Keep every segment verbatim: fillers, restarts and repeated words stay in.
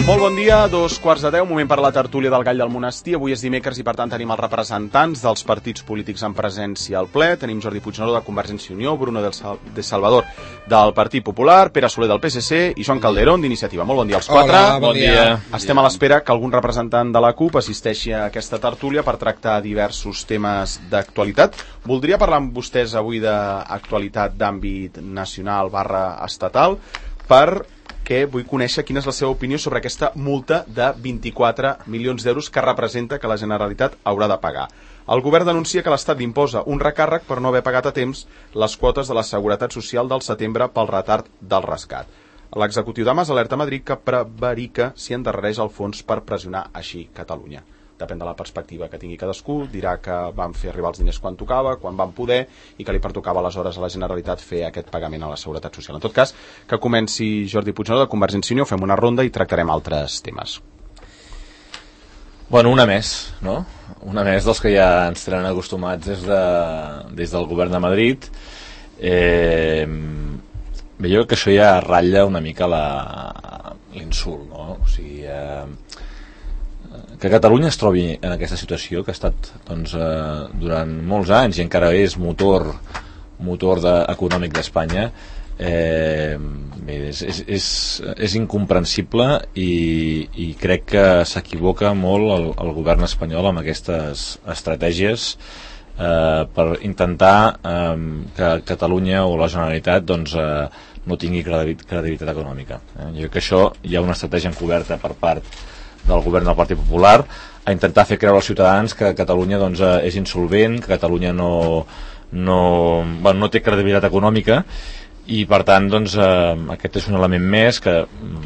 Molt bon dia, dos quarts de deu, moment per a la tertúlia del Gall del Monestir. Avui és dimecres i per tant tenim els representants dels partits polítics en presència al ple. Tenim Jordi Puigneró de Convergència i Unió, Bruno del Sal de Salvador del Partit Popular, Pere Soler del P S C i Joan Calderón d'Iniciativa. Molt bon dia als quatre. Hola, bon dia. Estem a l'espera que algun representant de la CUP assisteixi a aquesta tertúlia per tractar diversos temes d'actualitat. Voldria parlar amb vostès avui d'actualitat d'àmbit nacional barra estatal per que vull conèixer quina és la seva opinió sobre aquesta multa de vint-i-quatre milions d'euros que representa que la Generalitat haurà de pagar. El govern denuncia que l'Estat imposa un recàrrec per no haver pagat a temps les quotes de la Seguretat Social del setembre pel retard del rescat. L'executiu de Mas alerta a Madrid que prevarica si endarrereix el fons per pressionar així Catalunya. Depèn de la perspectiva que tingui cadascú, dirà que van fer arribar els diners quan tocava, quan van poder, i que li pertocava aleshores a la Generalitat fer aquest pagament a la Seguretat Social. En tot cas, que comenci Jordi Puigneró de Convergència i Unió, fem una ronda i tractarem altres temes. Bueno, una més, no? Una més dels que ja ens tenen acostumats des, de, des del govern de Madrid. Eh, bé, jo crec que això ja ratlla una mica l'insult, no? O sigui, eh, que Catalunya es trobi en aquesta situació que ha estat doncs, eh, durant molts anys i encara és motor motor de, econòmic d'Espanya, eh, bé, és, és, és, és incomprensible i, i crec que s'equivoca molt el, el govern espanyol amb aquestes estratègies eh, per intentar eh, que Catalunya o la Generalitat doncs, eh, no tingui credibilitat econòmica. Eh? Jo crec que això hi ha una estratègia encoberta per part del govern del Partit Popular a intentar fer creure als ciutadans que Catalunya doncs, és insolvent, que Catalunya no, no, bueno, no té credibilitat econòmica i per tant doncs, eh, aquest és un element més que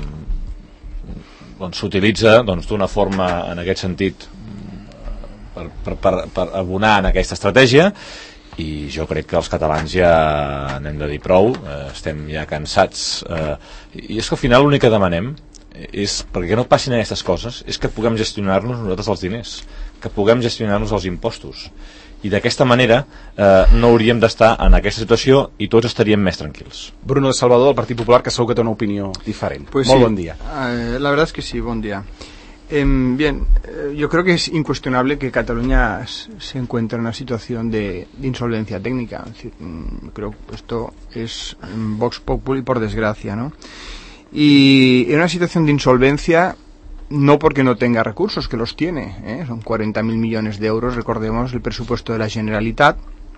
doncs, s'utilitza doncs, d'una forma en aquest sentit per, per, per, per abonar en aquesta estratègia i jo crec que els catalans ja n'hem de dir prou, eh, estem ja cansats eh, i és que al final l'únic que demanem és, perquè no passin aquestes coses, és que puguem gestionar-nos nosaltres els diners, que puguem gestionar-nos els impostos i d'aquesta manera eh, no hauríem d'estar en aquesta situació i tots estaríem més tranquils. Bruno de Salvador del Partit Popular, que segur que té una opinió diferent. Pues Molt sí. Bon dia. Eh, la verdad es que sí, buen día. Eh, bien, eh, yo creo que es incuestionable que Cataluña se encuentra en una situación de, de insolvencia técnica. Es decir, creo que esto es Vox Populi por desgracia, ¿no? Y en una situación de insolvencia no porque no tenga recursos, que los tiene, ¿eh? Son cuarenta mil millones de euros, recordemos, el presupuesto de la Generalitat,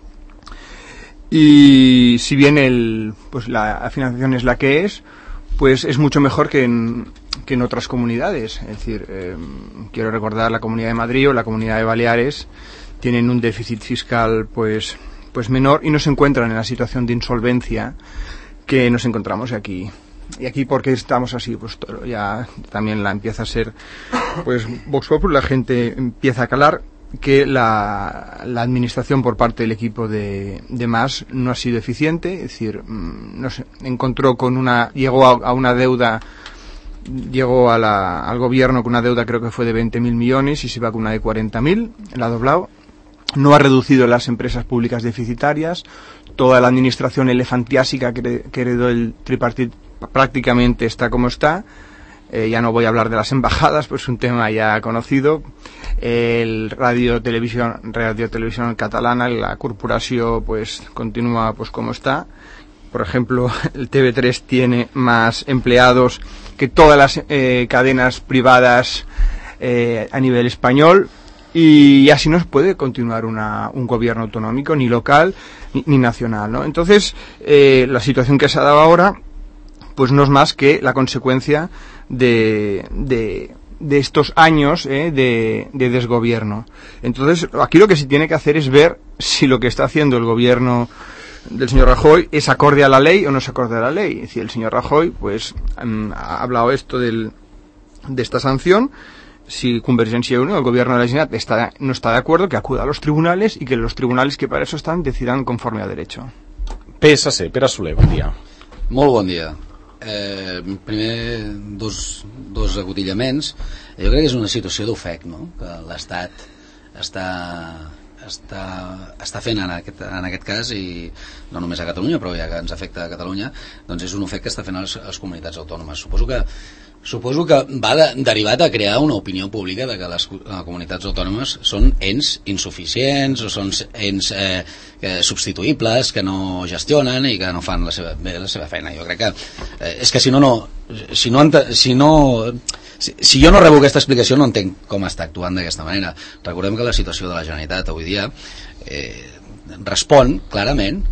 y si bien el, pues la financiación es la que es, pues es mucho mejor que en, que en otras comunidades. Es decir, eh, quiero recordar la Comunidad de Madrid o la Comunidad de Baleares tienen un déficit fiscal pues, pues menor y no se encuentran en la situación de insolvencia que nos encontramos aquí. Y aquí, ¿por qué estamos así? Pues ya también la empieza a ser, pues Vox Populi, la gente empieza a calar que la, la administración por parte del equipo de, de Mas no ha sido eficiente, es decir, no sé, encontró con una, llegó a, a una deuda, llegó a la, al gobierno con una deuda creo que fue de veinte mil millones y se va con una de cuarenta mil, la ha doblado. No ha reducido las empresas públicas deficitarias, toda la administración elefantiásica que, que heredó el tripartito prácticamente está como está. Eh, ya no voy a hablar de las embajadas, pues es un tema ya conocido. El radio televisión radio televisión catalana, la corporación pues continúa pues como está. Por ejemplo, el T V tres tiene más empleados que todas las eh, cadenas privadas eh, a nivel español. Y así no se puede continuar una, un gobierno autonómico, ni local ni, ni nacional, ¿no? Entonces, eh, la situación que se ha dado ahora pues no es más que la consecuencia de, de, de estos años eh, de, de desgobierno. Entonces, aquí lo que se tiene que hacer es ver si lo que está haciendo el gobierno del señor Rajoy es acorde a la ley o no es acorde a la ley. Es decir, el señor Rajoy pues ha hablado esto del, de esta sanción. Si Convergencia y Unió, el gobierno de la Generalitat, está, no está de acuerdo, que acuda a los tribunales y que los tribunales que para eso están decidan conforme a derecho. P S C, Pere Soler, bon dia. Molt bon dia. Eh, primer, dos, dos acotillaments. Jo crec que és una situació d'ofec, no? Que l'Estat està, està, està fent en aquest, en aquest cas, i no només a Catalunya, però ja que ens afecta a Catalunya, doncs és un ofec que està fent a les, a les comunitats autònomes. Suposo que suposo que va de, derivat a crear una opinió pública de que les uh, comunitats autònomes són ens insuficients o són ens eh, substituïbles, que no gestionen i que no fan la seva, bé, la seva feina. Jo crec que eh, és que si no, no si no, si no si, si jo no rebo aquesta explicació no entenc com està actuant d'aquesta manera. Recordem que la situació de la Generalitat avui dia eh, respon clarament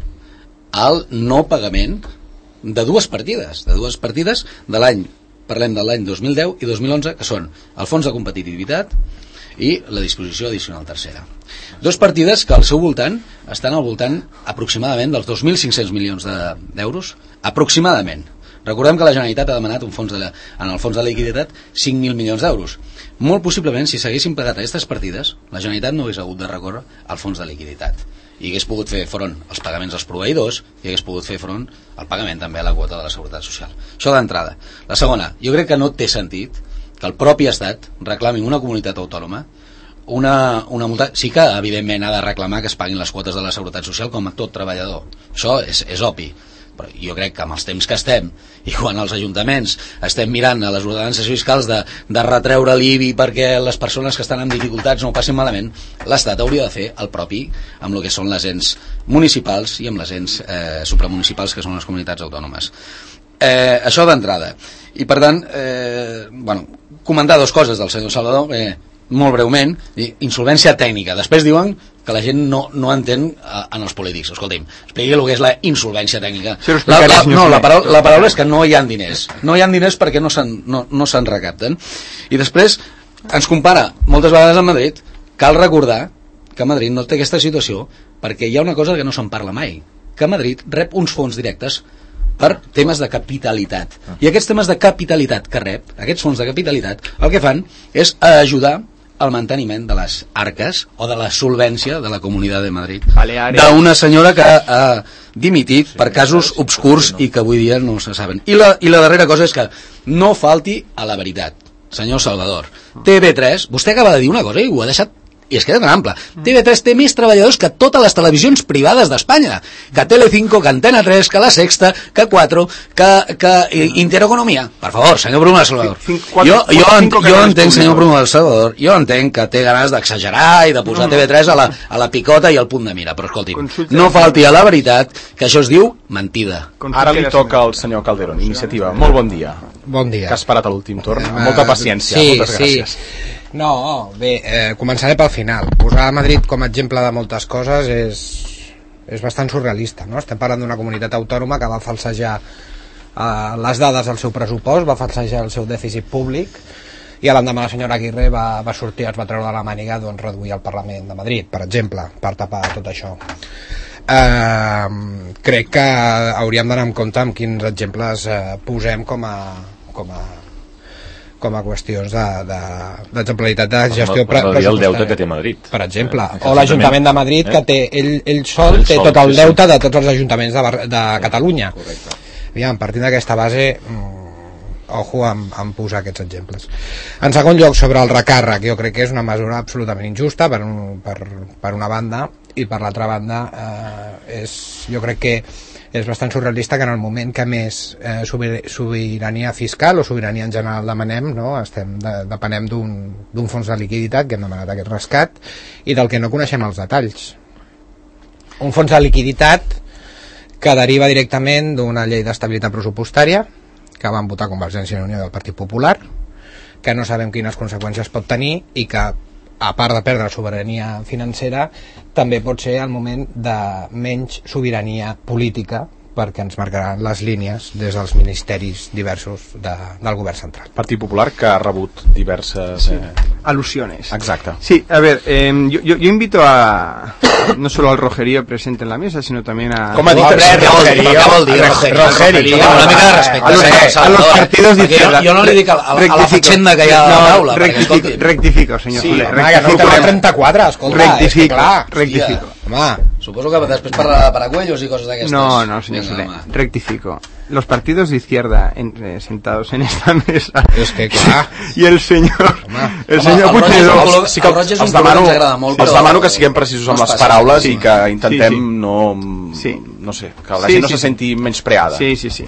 al no pagament de dues partides, de dues partides de l'any, parlem de l'any dos mil deu i dos mil onze, que són el fons de competitivitat i la disposició addicional tercera. Dos partides que al seu voltant estan al voltant aproximadament dels dos mil cinc-cents milions d'euros, aproximadament. Recordem que la Generalitat ha demanat un fons de la, en el fons de liquiditat cinc mil milions d'euros. Molt possiblement, si s'haguessin pagat aquestes partides, la Generalitat no hagués hagut de recórrer al fons de liquiditat i hagués pogut fer front als pagaments als proveïdors i hagués pogut fer front al pagament també a la quota de la Seguretat Social. Això d'entrada. La segona, jo crec que no té sentit que el propi Estat reclami una comunitat autònoma una, una multa. Sí que evidentment ha de reclamar que es paguin les quotes de la Seguretat Social com a tot treballador. Això és, és obvi. Però jo crec que amb els temps que estem i quan els ajuntaments estem mirant a les ordenances fiscals de, de retreure l'I B I perquè les persones que estan en dificultats no ho passin malament, l'Estat hauria de fer el propi amb el que són les ens municipals i amb les ens eh, supramunicipals que són les comunitats autònomes. Eh, això d'entrada. I per tant, eh, bueno, comentar dues coses del senyor Salvador, eh, molt breument, insolvència tècnica. Després diuen que la gent no, no entén uh, en els polítics. Escolti'm, expliqui el que és la insolvència tècnica. La, la, no, la paraula, la paraula és que no hi ha diners. No hi ha diners perquè no se'n no, no se'n recapten. I després ens compara moltes vegades amb Madrid. Cal recordar que Madrid no té aquesta situació perquè hi ha una cosa que no se'n parla mai, que Madrid rep uns fons directes per temes de capitalitat. I aquests temes de capitalitat que rep, aquests fons de capitalitat, el que fan és ajudar al manteniment de les arques o de la solvència de la Comunitat de Madrid. D'una senyora que ha dimitit per casos obscurs i que avui dia no se saben. I la, i la darrera cosa és que no falti a la veritat, senyor Salvador. T V tres, vostè acaba de dir una cosa i ho ha deixat i es queda tan ample. T V tres té més treballadors que totes les televisions privades d'Espanya, que Telecinco, que Antena tres, que La Sexta, que quatre, que, que Intereconomia. Per favor, senyor Bruno del Salvador. Jo, jo, jo entenc, senyor Bruno del Salvador, jo entenc que té ganes d'exagerar i de posar T V tres a la, a la picota i al punt de mira, però escolti'm, no falti a la veritat, que això es diu mentida. Ara li toca al senyor Calderón, Iniciativa. Molt bon dia. Bon dia. Que ha esperat a l'últim torn. Amb molta paciència. Sí, moltes gràcies. Sí. No, bé, eh, començaré pel final. Posar a Madrid com a exemple de moltes coses és, és bastant surrealista, no? Estem parlant d'una comunitat autònoma que va falsejar eh, les dades del seu pressupost, va falsejar el seu dèficit públic i a l'endemà la senyora Aguirre va, va sortir, es va treure de la màniga doncs, reduir el Parlament de Madrid, per exemple, per tapar tot això. Eh, crec que hauríem d'anar en compte amb quins exemples eh, posem com a, com a com a qüestions d'exemplaritat de, de, de gestió per no, no dir el deute que té Madrid, per exemple, eh, o l'Ajuntament de Madrid eh? que té, ell, ell sol ell té sol, tot el deute sí. de tots els ajuntaments de, de Catalunya. Correcte. Aviam, partint d'aquesta base mm, ojo amb, amb posar aquests exemples. En segon lloc, sobre el recàrrec, jo crec que és una mesura absolutament injusta per, un, per, per una banda, i per l'altra banda eh, és, jo crec que és bastant surrealista que en el moment que més eh, sobirania fiscal o sobirania en general demanem, no? Estem de, depenem d'un fons de liquiditat que hem demanat aquest rescat i del que no coneixem els detalls. Un fons de liquiditat que deriva directament d'una llei d'estabilitat pressupostària que van votar Convergència i Unió del Partit Popular, que no sabem quines conseqüències pot tenir i que, a part de perdre sobirania financera, també pot ser el moment de menys sobirania política, perquè ens marcaran les línies des dels ministeris diversos de, del govern central. Partit Popular que ha rebut diverses sí. eh... alusiones. Exacto. Sí, a ver, eh, yo, yo, yo invito a no solo al Rogerío presente en la mesa, sino también a... ¿Cómo ha dicho? Rogerío, Rogerío, una mica de respecte. A los, a los partidos de izquierda. Jo no li dic a, a, a la fatxenda que hi ha a la taula. Rectifico, rectifico, senyor sí, Soler. Home, que no té trenta-quatre, escolta. Rectifico, clar, rectifico. Home, suposo que després parlarà de paracuellos i coses d'aquestes. No, no, señor Soler, rectifico. Los partidos de izquierda en, eh, sentados en esta mesa es que, clar. y el señor home, el senyor home, Puigneró sí que els, els, demano, molt, els demano que siguem precisos amb les paraules sí. i que intentem sí, sí. no sí. no sé, que la sí, gent no sí, se senti sí. menyspreada. Sí, sí, sí.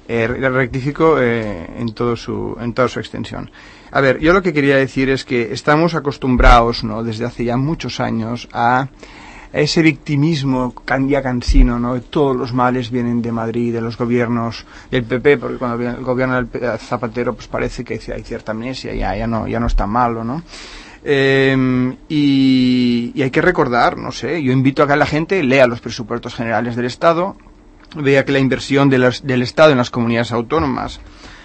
Eh, rectifico eh, en, todo su, en toda su extensión. A ver, yo lo que quería decir es que estamos acostumbrados, ¿no?, desde hace ya muchos años a ese victimismo ya cansino, ¿no? Todos los males vienen de Madrid, de los gobiernos del P P, porque cuando viene el gobierno del Zapatero, pues parece que hay cierta amnesia, ya, ya no, ya no es tan malo, ¿no? Eh, y, y hay que recordar, no sé, yo invito a que la gente lea los presupuestos generales del Estado, vea que la inversión de los, del Estado en las comunidades autónomas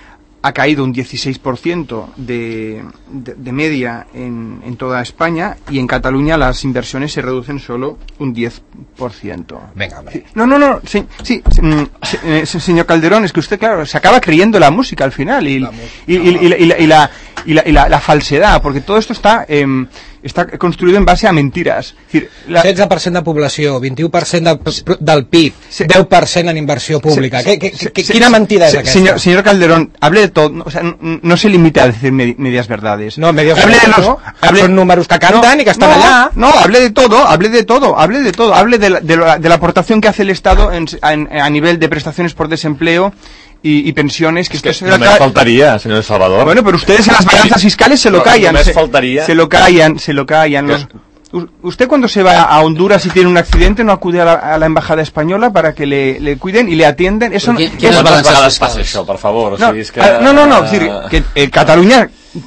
ha caído un dieciséis por ciento de, de, de media en, en toda España, y en Cataluña las inversiones se reducen solo un diez por ciento. Venga, hombre. No, no, no, sí, sí, sí, señor Calderón, es que usted, claro, se acaba creyendo la música al final y, la y, y, y, y, la, y, la, y, la, y, la, y la, la falsedad, porque todo esto está... Eh, està construït en base a mentires. És dir, la... setze per cent de població, vint-i-u per cent del, del P I B, sí. deu per cent en inversió pública. Sí, sí, ¿Qué, qué, sí, quina mentida sí, és aquesta? Señor, señor Calderón, hable de todo, no, o sea, no, no se limite a decir med medias verdades. No, medias hable verdades, de los, no, hable, son números que cantan no, y que están no, allá. No, hable de todo, hable de todo, hable de todo, hable de la, de la, de la aportación que hace el Estado en, en, a nivel de prestaciones por desempleo Y, y pensiones que, es que esto no me faltaría, señor Salvador. Bueno, pero ustedes en las balanzas fiscales se lo no, callan, no se, faltaría. se lo callan, se lo callan. Los, usted cuando se va a Honduras y tiene un accidente no acude a la, a la embajada española para que le, le cuiden y le atienden. Eso ¿Qué, no, ¿qué es balanzas pasa eso, por favor? No, o sigui, es que, no, no, no, es decir, que eh, Cataluña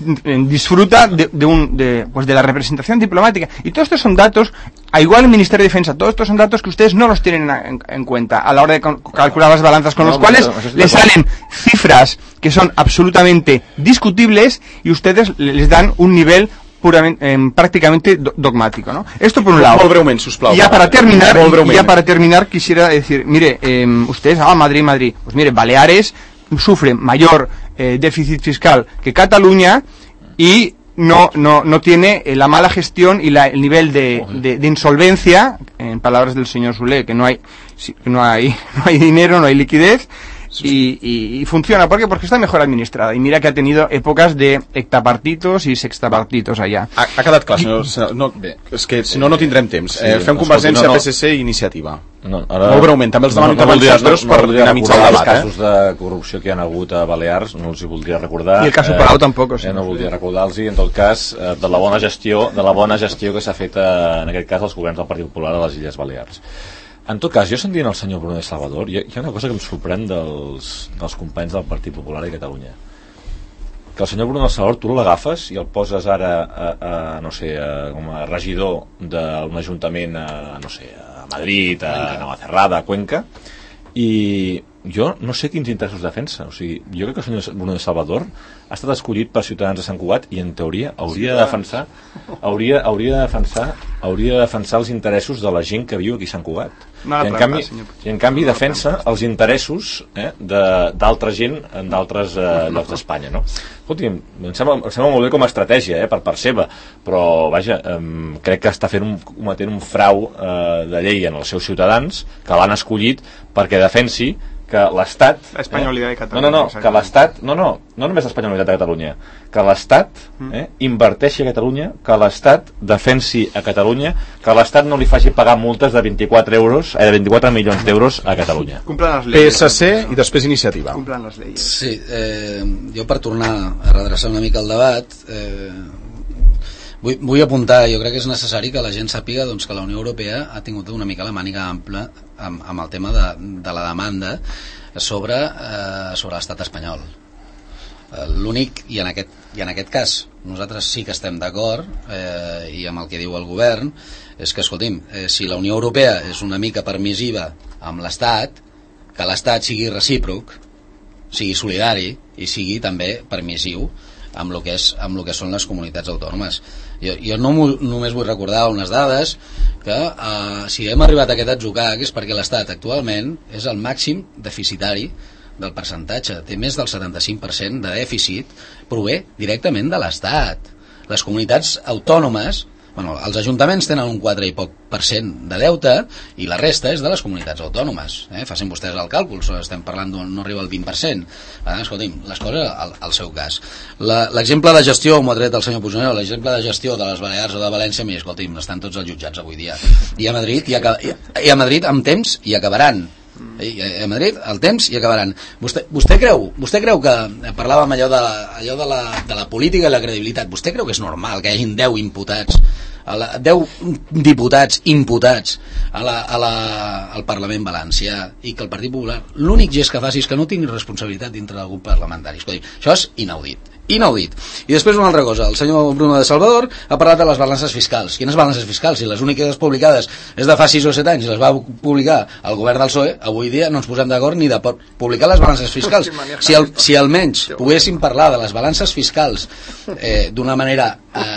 disfruta de, de un de, pues de la representación diplomática, y todos estos son datos, a igual el Ministerio de Defensa, todos estos son datos que ustedes no los tienen en, en cuenta a la hora de calcular las balanzas, con no, los cuales no, les salen cifras que son absolutamente discutibles y ustedes les dan un nivel puramente, eh, prácticamente dogmático, ¿no? Esto por un lado. Y ya para terminar, y ya para terminar quisiera decir, mire, eh, ustedes, ah, Madrid, Madrid, pues mire, Baleares sufre mayor eh, déficit fiscal que Cataluña y no no no tiene eh, la mala gestión y la, el nivel de, de, de insolvencia, en palabras del señor Soler, que no hay que no hay no hay dinero, no hay liquidez. Y, y, y funciona, ¿por qué? Porque está mejor administrada, y mira que ha tenido épocas de hectapartitos i sextapartitos allà. Ha, ha quedat clar, senyor, no, és que si no no tindrem temps. Sí, eh, fem Convergència, no, no. P S C i Iniciativa. No, ara, molt breument, també els demano no, no, intervencions no, no, per dinamitzar el debat. Els casos eh? de corrupció que hi ha hagut a Balears no els hi voldria recordar. I el cas eh, Palau tampoc. Sí. Eh, no voldria recordar-los, i en tot cas eh, de la bona gestió de la bona gestió que s'ha fet eh, en aquest cas als governs del Partit Popular a les Illes Balears. En tot cas, jo sentint el senyor Bruno de Salvador, hi ha, hi ha una cosa que em sorprèn dels, dels companys del Partit Popular a Catalunya. Que el senyor Bruno de Salvador tu l'agafes i el poses ara a, a, no sé, a, com a regidor d'un ajuntament a, no sé, a Madrid, a Navacerrada, a Cuenca, i jo no sé quins interessos defensa. O sigui, jo crec que el senyor Bruno de Salvador ha estat escollit per Ciutadans de Sant Cugat i en teoria hauria de defensar hauria, hauria de defensar hauria de defensar els interessos de la gent que viu aquí a Sant Cugat. No I, en canvi, I en canvi defensa els interessos eh, d'altra gent en d'altres eh, llocs d'Espanya, no? Escolti, em sembla, em sembla molt bé com a estratègia eh, per part seva, però vaja, eh, crec que està fent un, cometent un frau eh, de llei en els seus ciutadans que l'han escollit perquè defensi que l'Estat... L'espanyolitat de Catalunya. No, no, no, que l'Estat... No, no, no només l'espanyolitat de Catalunya. Que l'Estat eh, inverteixi a Catalunya, que l'Estat defensi a Catalunya, que l'Estat no li faci pagar multes de vint-i-quatre euros, eh, de vint-i-quatre milions d'euros a Catalunya. Complen les lleis. P S C i després Iniciativa. Complen les lleis. Sí, eh, jo per tornar a redreçar una mica el debat... Eh, Vull, vull apuntar, jo crec que és necessari que la gent sàpiga doncs, que la Unió Europea ha tingut una mica la màniga ampla amb, amb el tema de, de la demanda sobre, eh, sobre l'estat espanyol. Eh, L'únic, i en, aquest, i en aquest cas nosaltres sí que estem d'acord eh, i amb el que diu el govern, és que, escolti'm, eh, si la Unió Europea és una mica permissiva amb l'Estat, que l'Estat sigui recíproc, sigui solidari i sigui també permissiu amb el que, és, amb el que són les comunitats autònomes. Jo, jo no només vull recordar unes dades que eh, si hem arribat a aquest atzucac és perquè l'Estat actualment és el màxim deficitari del percentatge, té més del setanta-cinc per cent de dèficit, prové directament de l'Estat. Les comunitats autònomes, bueno, els ajuntaments tenen un quatre i poc per cent de deute i la resta és de les comunitats autònomes. Eh? Facin vostès el càlcul, estem parlant d'un no arriba al vint per cent. Ah, escolti'm, les coses al, al seu cas. L'exemple de gestió, m'ho ha tret el senyor Puigneró, l'exemple de gestió de les Balears o de València, mira, escolti'm, estan tots els jutjats avui dia. I a Madrid, i a, i a Madrid amb temps hi acabaran. a Madrid, el temps i acabaran. Vostè, vostè, creu, vostè creu que, parlàvem allò, de, allò de, la, de la política i la credibilitat, vostè creu que és normal que hi hagin deu imputats, a la, deu diputats imputats a la, a la, al Parlament Valencià i que el Partit Popular l'únic gest que faci és que no tingui responsabilitat dintre del grup parlamentari? Escolti, això és inaudit. Inaudit. I després una altra cosa, el senyor Bruno de Salvador ha parlat de les balances fiscals. Quines balances fiscals? Si les úniques publicades és de fa sis o set anys i les va publicar el govern del P S O E, avui dia no ens posem d'acord ni de publicar les balances fiscals. Si, el, si almenys poguéssim parlar de les balances fiscals eh, d'una manera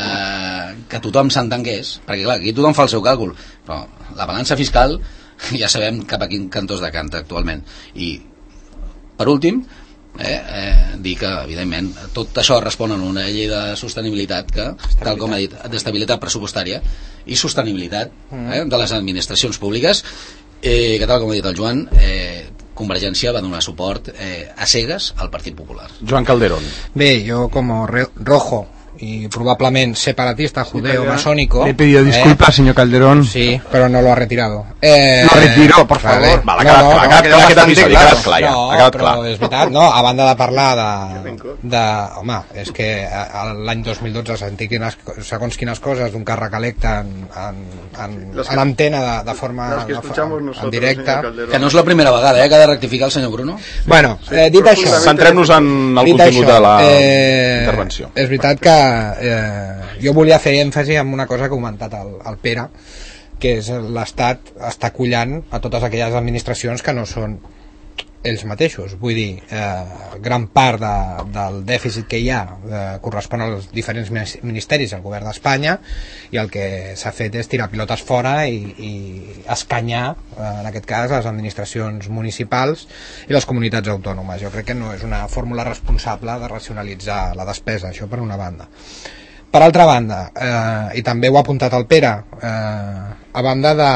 eh, que tothom s'entengués, perquè clar, aquí tothom fa el seu càlcul, però la balança fiscal ja sabem cap a quin cantó es decanta actualment. I per últim, Eh, eh, dir que evidentment tot això respon a una llei de sostenibilitat que, tal com ha dit, d'estabilitat pressupostària i sostenibilitat eh, de les administracions públiques, eh, que tal com ha dit el Joan, eh, Convergència va donar suport eh, a cegues al Partit Popular. Joan Calderón. Bé, jo com rojo y probablemente separatista judeo masónico. Le he pedido disculpas, eh, señor Calderón. Sí, pero no lo ha retirado. Eh, lo retiró, por favor. Va, ha quedat clar, ha quedat clar aquest episodi, ha quedat clar ja. No, ha quedat però clar. és veritat, no, a banda de parlar de... de home, és que l'any dos mil dotze sentir quines, segons quines coses d'un càrrec electe en, en, en, a l'antena de, de forma de, en directe. Que no és la primera vegada, eh, que ha de rectificar el senyor Bruno. Bueno, eh, dit això... Centrem-nos en el contingut de la eh, intervenció. És veritat que eh, jo volia fer èmfasi en una cosa que ha comentat el, el Pere, que és l'Estat està collant a totes aquelles administracions que no són ells mateixos. Vull dir, eh, gran part de, del dèficit que hi ha eh, correspon als diferents ministeris del govern d'Espanya, i el que s'ha fet és tirar pilotes fora i, i escanyar, eh, en aquest cas, les administracions municipals i les comunitats autònomes. Jo crec que no és una fórmula responsable de racionalitzar la despesa, això per una banda. Per altra banda, eh, i també ho ha apuntat el Pere, eh, a banda de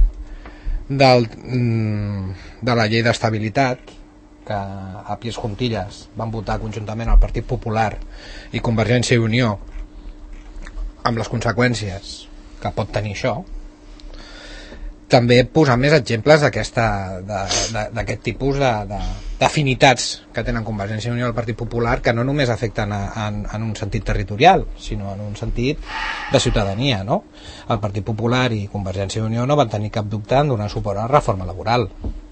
del, de la llei d'estabilitat, que a pies juntilles van votar conjuntament el Partit Popular i Convergència i Unió, amb les conseqüències que pot tenir això, també posar més exemples d'aquest tipus d'afinitats que tenen Convergència i Unió i el Partit Popular, que no només afecten a, en, en un sentit territorial, sinó en un sentit de ciutadania, no? El Partit Popular i Convergència i Unió no van tenir cap dubte en donar suport a la reforma laboral.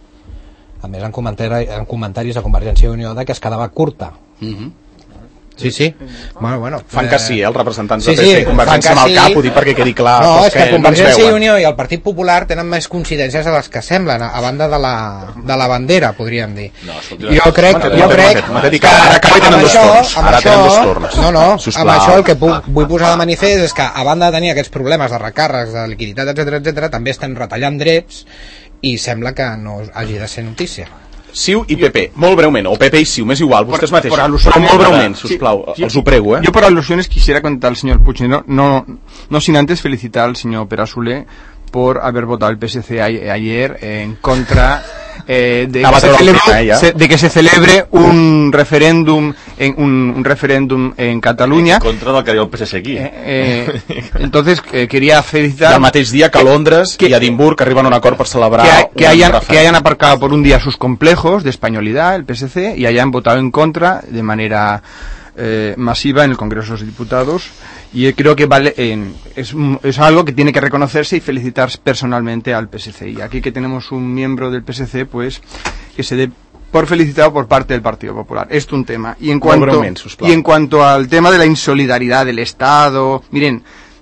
A més, en, comentari, en comentaris de Convergència i Unió de que es quedava curta. Mm-hmm. Sí, sí. Bueno, bueno, fan que sí, eh, els representants sí, de P S sí, i Convergència amb el cap, ho dic perquè quedi clar. No, és que, que Convergència no i Unió i el Partit Popular tenen més coincidències de les que semblen, a banda de la, de la bandera, podríem dir. No, jo crec, jo crec que amb això, amb això, no, no, amb això el que puc, vull posar de manifest és que, a banda de tenir aquests problemes de recàrrecs, de liquiditat, etcètera, etcètera, també estem retallant drets i sembla que no hagi de ser notícia. Ciu i P P, molt breument, o P P y Ciu, m'és igual, vostès mateixos, però molt breument, sisplau, sí, els ho prego, eh? Yo por alusiones quisiera contar al señor Puigneró, no, no sin antes felicitar al señor Pere Soler por haber votado el P S C a, ayer en contra eh, de, que se celebre, tema, se, de que se celebre un referéndum en, un, un referéndum en Catalunya. En contra del que diu el P S C aquí. Eh, eh, entonces eh, quería felicitar... Y al mateix día que a Londres que, y a Edimburg arriban a un acuerdo para celebrar... Que, que, hayan, que hayan aparcado por un día sus complejos de españolidad, el P S C, y hayan votado en contra de manera eh, masiva en el Congreso de los Diputados. Y creo que vale eh, es, es algo que tiene que reconocerse y felicitar personalmente al P S C. Y aquí que tenemos un miembro del P S C, pues que se dé por felicitado por parte del Partido Popular. Esto un tema. Y en cuanto, y en cuanto al tema de la insolidaridad del Estado, miren,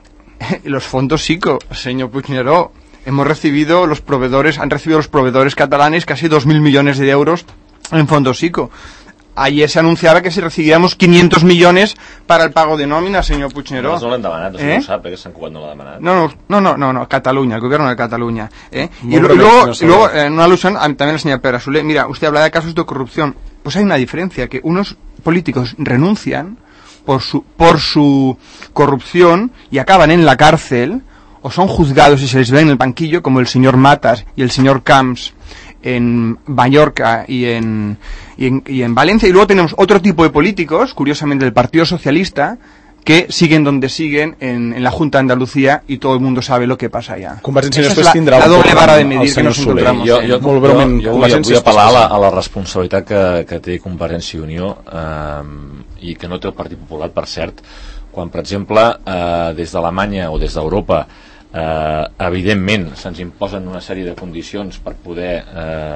los fondos SICO, señor Puigneró, hemos recibido, los proveedores, han recibido los proveedores catalanes casi dos mil millones de euros en fondos SICO. Ayer se anunciaba que si recibíamos quinientos millones para el pago de nómina, señor Puigneró. No, no l'han demanat, ¿Eh? no ho sap, perquè Sant Cugat no l'ha demanat. No, no, no, no, no, Cataluña, el gobierno de Cataluña. ¿eh? Y, y luego, no y luego eh, una alusión a, también al señor Pere Soler. Mira, usted habla de casos de corrupción. Pues hay una diferencia, que unos políticos renuncian por su, por su corrupción y acaban en la cárcel, o son juzgados y se les ve en el banquillo, como el señor Matas y el señor Camps en Mallorca y en, y en, y en Valencia. Y luego tenemos otro tipo de políticos, curiosamente del Partido Socialista, que siguen donde siguen en, en la Junta de Andalucía y todo el mundo sabe lo que pasa allá. Convergència Esa després la, tindrà la un doble problema vara de amb el medir que senyor nos Soler. encontramos. Jo, jo, Molt breument, jo, jo vull, Convergència vull apel·lar a la, després- a la responsabilitat que, que té Convergència i Unió eh, i que no té el Partit Popular, per cert, quan, per exemple, eh, des d'Alemanya o des d'Europa eh, evidentment se'ns imposen una sèrie de condicions per poder eh,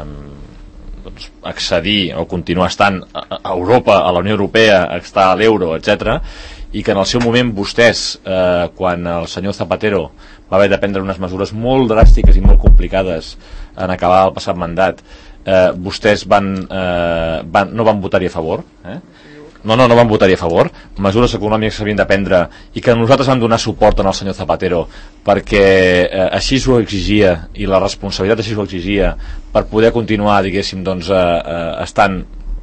doncs, accedir o continuar estant a Europa, a la Unió Europea, a estar a l'euro, etcètera, i que en el seu moment vostès, eh, quan el senyor Zapatero va haver de prendre unes mesures molt dràstiques i molt complicades en acabar el passat mandat, eh, vostès van, eh, van, no van votar-hi a favor, eh? No, no, no van votar-hi a favor. Mesures econòmiques que s'havien de prendre i que nosaltres vam donar suport al senyor Zapatero perquè eh, així s'ho exigia i la responsabilitat així s'ho exigia per poder continuar, diguéssim, doncs, eh, eh, estant,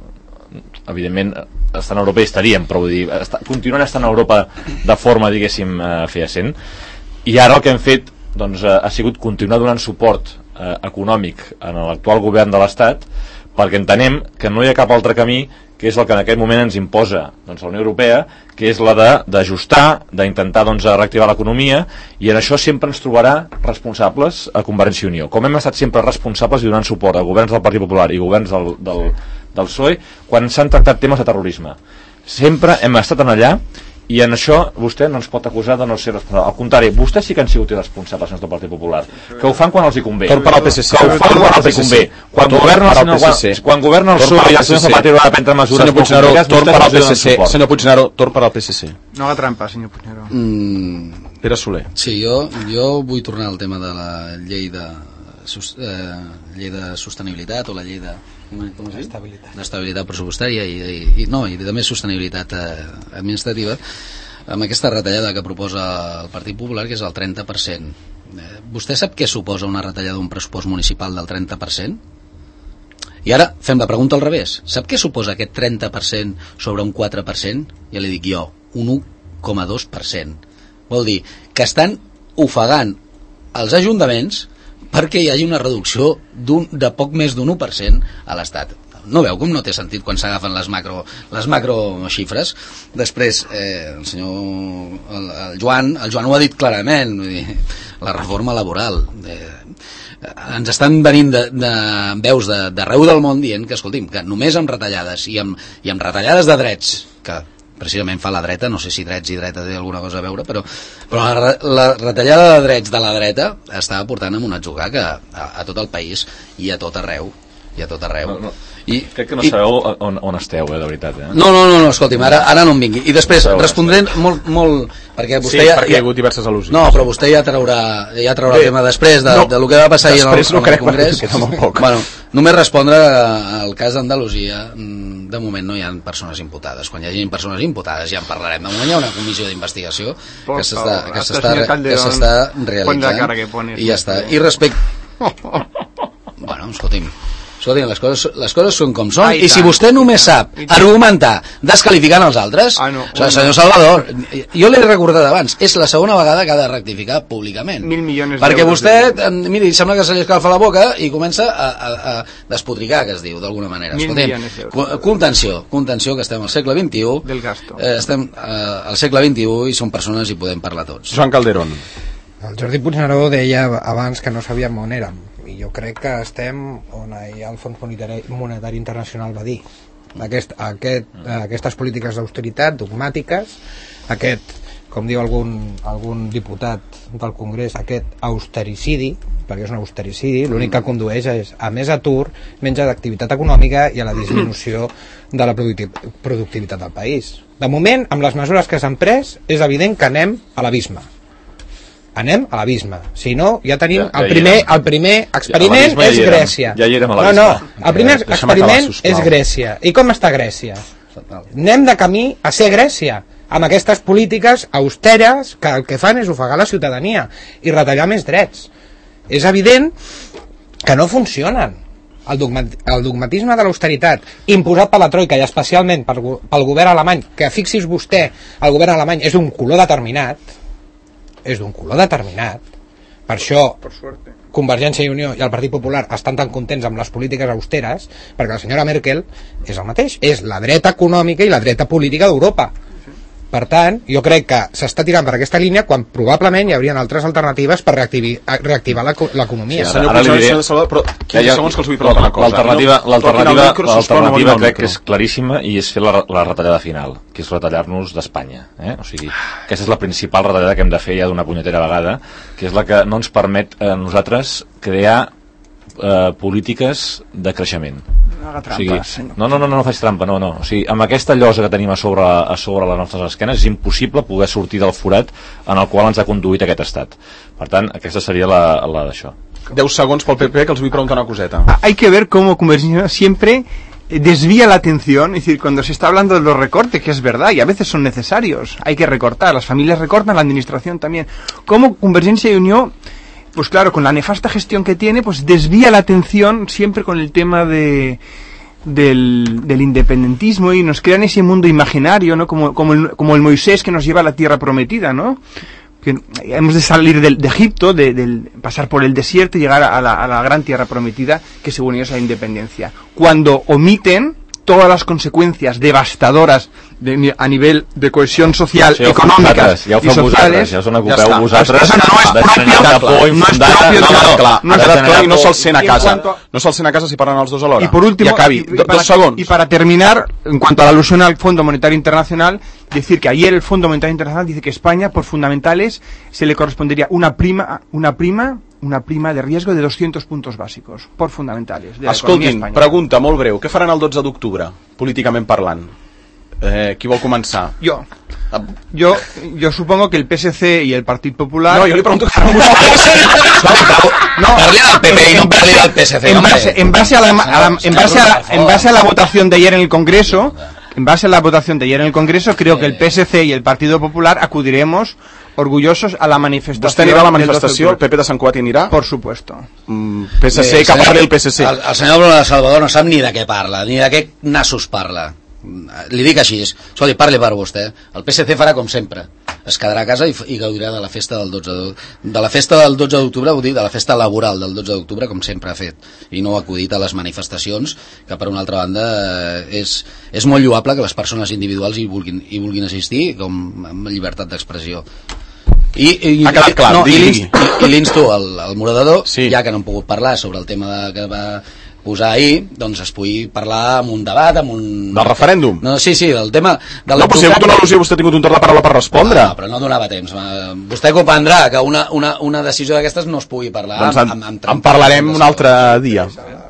evidentment, estant a Europa hi estaríem, però vull dir, est continuant estant a Europa de forma, diguéssim, eh, fehaent. I ara el que hem fet doncs, eh, ha sigut continuar donant suport eh, econòmic en l'actual govern de l'Estat, perquè entenem que no hi ha cap altre camí, que és el que en aquest moment ens imposa doncs, la Unió Europea, que és la d'ajustar, d'intentar doncs, reactivar l'economia, i en això sempre ens trobarà responsables a Convergència i Unió. Com hem estat sempre responsables i donant suport a governs del Partit Popular i governs del, del, del P S O E quan s'han tractat temes de terrorisme. Sempre hem estat en allà, i en això vostè no ens pot acusar de no ser responsable. Al contrari, vostès sí que han sigut irresponsables del Partit Popular, que ho fan quan els hi convé, Torn per al P S C. que ho fan quan els hi convé, quan governa el senyor, quan, quan governa el P S O E i el senyor Zapatero ha de prendre mesures senyor Puigneró, complicades, torn per al P vostès S els C. donen suport. Senyor Puigneró, torn per al P S C. No haga trampa, senyor Puigneró. Mm, Pere Soler. sí, jo, jo vull tornar al tema de la llei de, sus, eh, llei de sostenibilitat o la llei de d'estabilitat pressupostària i, i, i, no, i de més sostenibilitat eh, administrativa, amb aquesta retallada que proposa el Partit Popular, que és el trenta per cent. Eh, vostè sap què suposa una retallada d'un pressupost municipal del trenta per cent? I ara fem la pregunta al revés. Sap què suposa aquest trenta per cent sobre un quatre per cent? Ja li dic jo, un u coma dos per cent. Vol dir que estan ofegant els ajuntaments perquè hi hagi una reducció de poc més d'un u per cent a l'Estat. No veu com no té sentit quan s'agafen les macro, les macro xifres? Després, eh, el senyor el, el Joan, el Joan ho ha dit clarament, vull dir, la reforma laboral. Eh, ens estan venint de, de veus d'arreu del món dient que, escolti'm, que només amb retallades i amb, i amb retallades de drets, que precisament fa la dreta, no sé si drets i dreta té alguna cosa a veure, però, però la, la retallada de drets de la dreta està portant amb un atzucac a, a, a tot el país i a tot arreu. I a tot arreu. No, no. I, Crec que no i, sabeu on, on esteu, eh, de veritat. Eh? No, no, no, no escolti'm, ara, ara no em vingui. I després respondré molt, molt... Perquè vostè sí, ja, perquè hi ha hagut diverses al·lusions. No, però vostè ja traurà, ja traurà el tema després de, no, de lo que va passar ahir en el, no en el Congrés. Que bueno, només respondre al cas d'Andalusia, de moment no hi ha persones imputades. Quan hi hagi persones imputades ja en parlarem. De moment hi ha una comissió d'investigació que s'està que s'està que s'està realitzant i ja està. I respecte... Bueno, escolti'm, escolti'm, les coses, les coses són com són, ah, i, i si vostè només sap argumentar desqualificant els altres, ah, no, o sigui, senyor Salvador, jo l'he recordat abans, és la segona vegada que ha de rectificar públicament. Mil milions perquè vostè, miri, sembla que se li escalfa la boca i comença a, a, a despotricar, que es diu, d'alguna manera. Escolti'm, contenció, contenció, que estem al segle vint-i-u, del gasto. Eh, estem eh, al segle vint-i-u i som persones i podem parlar tots. Joan Calderón. El Jordi Puigneró deia abans que no sabíem on érem, i jo crec que estem on hi ha el Fons Monetari, Monetari Internacional va dir. Aquest, aquest, aquestes polítiques d'austeritat dogmàtiques, aquest, com diu algun, algun diputat del Congrés, aquest austericidi, perquè és un austericidi, l'únic que condueix és a més atur, menys activitat econòmica i a la disminució de la productivitat del país. De moment, amb les mesures que s'han pres, és evident que anem a l'abisme. Anem a l'abisme. Si no, ja tenim ja, ja el, primer, el primer experiment ja, és ja Grècia. Ja hi érem a l'abisme. No, no, el primer eh, experiment acabar, és Grècia. I com està Grècia? Anem de camí a ser Grècia, amb aquestes polítiques austeres que el que fan és ofegar la ciutadania i retallar més drets. És evident que no funcionen. El, dogmat, el dogmatisme de l'austeritat imposat per la Troika i especialment per, pel govern alemany, que fixi's vostè, el govern alemany és d'un color determinat, és d'un color determinat. Per això Convergència i Unió i el Partit Popular estan tan contents amb les polítiques austeres, perquè la senyora Merkel és el mateix, és la dreta econòmica i la dreta política d'Europa. Per tant, jo crec que s'està tirant per aquesta línia quan probablement hi haurien altres alternatives per reactivar, reactivar l'economia. Sí, senyor Puigdemont, senyor Salvador, però quinze segons que els vull preguntar una cosa. L'alternativa l'alternativa crec que és claríssima i és fer la, la retallada final, que és retallar-nos d'Espanya. Eh? O sigui, aquesta és la principal retallada que hem de fer ja d'una punyetera vegada, que és la que no ens permet a nosaltres crear eh, polítiques de creixement. No, o sigui, no, no, no, no, no faig trampa, no, no. O sigui, amb aquesta llosa que tenim a sobre, a sobre les nostres esquenes és impossible poder sortir del forat en el qual ens ha conduït aquest estat. Per tant, aquesta seria la, la d'això. deu segons pel P P, que els vull preguntar una coseta. Hay que ver cómo Convergencia siempre desvía la atención, es decir, cuando se está hablando de los recortes, que es verdad, y a veces son necesarios, hay que recortar, las familias recortan, la administración también. Cómo Convergencia y Unión, pues claro, con la nefasta gestión que tiene, pues desvía la atención siempre con el tema de del, del independentismo y nos crean ese mundo imaginario, ¿no? Como, como, el, como el Moisés que nos lleva a la tierra prometida, ¿no? Que hemos de salir de, de Egipto, de, de pasar por el desierto y llegar a la, a la gran tierra prometida que según ellos es la independencia. Cuando omiten todas las consecuencias devastadoras de, a nivel de cohesión social, sí, econòmiques ja i sociales, ja us en ocupeu vosaltres, no és propi, no és propi, no se'ls sent a casa, no se'ls sent a casa si parlen els dos alhora. Y por último, y acabi, y, y, dos para, segons. Y para terminar, en cuanto a la alusión al Fondo Monetario Internacional, decir que ayer el Fondo Monetario Internacional dice que España, por fundamentales, se le correspondería una prima, una prima una prima de riesgo de doscientos puntos bàsicos, por fundamentales. Escoltin, pregunta molt breu, què faran el dotze d'octubre, políticament parlant? Eh, qui vol començar? Jo. Yo, yo supongo que el P S C y el Partido Popular... No, yo le pregunto que faran vostès. No, parli del P P y no parli del P S C. En base, en base a la, a la, en base a la, en base a la votación de ayer en el Congreso, en base a la votación de ayer en el Congreso, creo que el P S C y el Partido Popular acudiremos orgullosos a la manifestación. ¿Vostè anirà a la manifestació? El P P de Sant Cugat hi anirà? Por supuesto. Mm, P S C, que parli el P S C. El, el senyor Bruno de Salvador no sap ni de què parla, ni de què nassos parla. Li dic així, escolti, parli per vostè. El P S C farà com sempre, es quedarà a casa i, i gaudirà de la festa del dotze de la festa del dotze d'octubre, vull dir, de la festa laboral del dotze d'octubre, com sempre ha fet, i no ha acudit a les manifestacions, que per una altra banda és, és molt lloable que les persones individuals hi vulguin, hi vulguin assistir, com amb llibertat d'expressió. I, i, ha quedat clar, no, digui, i, i l'insto al, al moderador, sí. Ja que no hem pogut parlar sobre el tema de, que va posar ahir, doncs es pugui parlar amb un debat, amb un... Del referèndum? No, sí, sí, del tema... Del no, però si hi ha hagut una al·lusió, vostè ha tingut un torn de paraula per respondre. No, però no donava temps. Vostè comprendrà que una, una, una decisió d'aquestes no es pugui parlar doncs en, amb, amb, amb en parlarem un altre dia.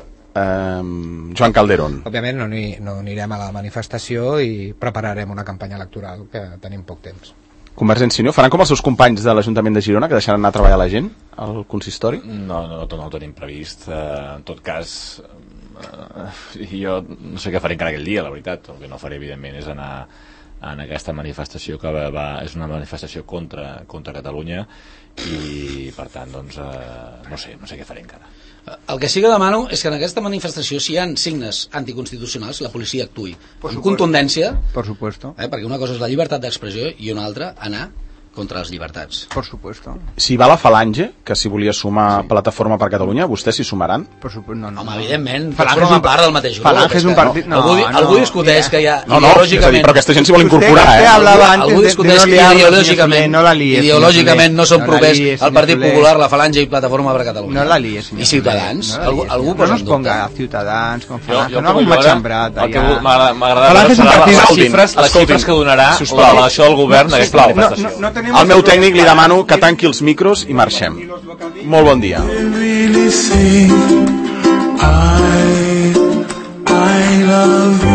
Um, Joan Calderón. Òbviament no, ni, no anirem a la manifestació i prepararem una campanya electoral que tenim poc temps. Convergència i Unió faran com els seus companys de l'Ajuntament de Girona, que deixaran anar a treballar la gent al consistori? No, no, no, no ho tenim previst. Uh, en tot cas, uh, jo no sé què faré encara aquell dia, la veritat. El que no faré, evidentment, és anar en aquesta manifestació que va, va, és una manifestació contra, contra Catalunya i, per tant, doncs, uh, no sé, no sé què faré encara. El que sí que demano és que en aquesta manifestació, si hi ha signes anticonstitucionals, la policia actuï amb contundència, por supuesto. Eh, perquè una cosa és la llibertat d'expressió i una altra anar contra les llibertats. Por supuesto. Si va la Falange, que si volia sumar sí. Plataforma per Catalunya, vostès s'hi sumaran? Por supuesto, no, no. Home, evidentment, Falange és un part del mateix grup. Falange és un partit... No, algú, no, algú discuteix que hi ha no, no, ideològicament... però aquesta gent s'hi vol incorporar, eh? Algú discuteix que ideològicament no, la lies, ideològicament no són no propers lies, al Partit Popular, la Falange i Plataforma per Catalunya. No la lies. I Ciutadans? No algú, algú posa no en nos ponga dubte. Ciutadans con Falange, jo, jo no hago un matxembrat allà. M'agrada les xifres, les xifres que donarà la relació del govern d'aquesta manifestació. Al meu tècnic li demano que tanqui els micros i marxem. Molt bon dia. I, I love you.